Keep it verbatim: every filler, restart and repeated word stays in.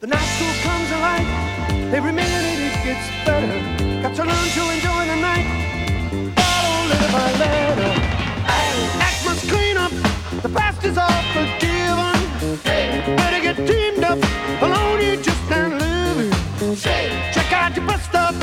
The night school comes alive, every minute it gets better. Got to learn to enjoy the night, follow letter by letter. Act must clean up, the past is all forgiven. Better get teamed up, alone you just can't live it. Check out your best stuff,